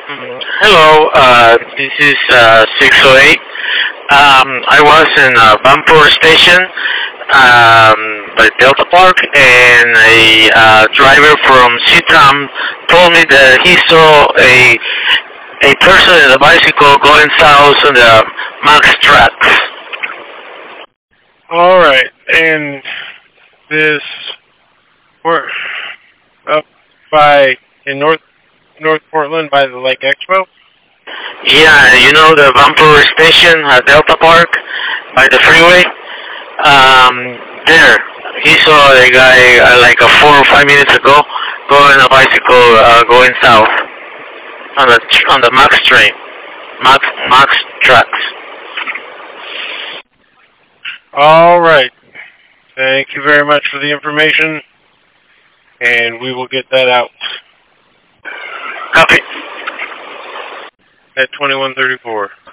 Hello, this is 608. I was in Vampur Station by Delta Park, and a driver from CTRAM told me that he saw a person in a bicycle going south on the Max tracks. All right, and this we're up by in North Portland by the Lake Expo. Yeah, you know the Vampur Station at Delta Park by the freeway? There. He saw a guy like 4 or 5 minutes ago going a bicycle going south on the Max train, Max tracks. All right. Thank you very much for the information, and we will get that out Copy. at 21:34.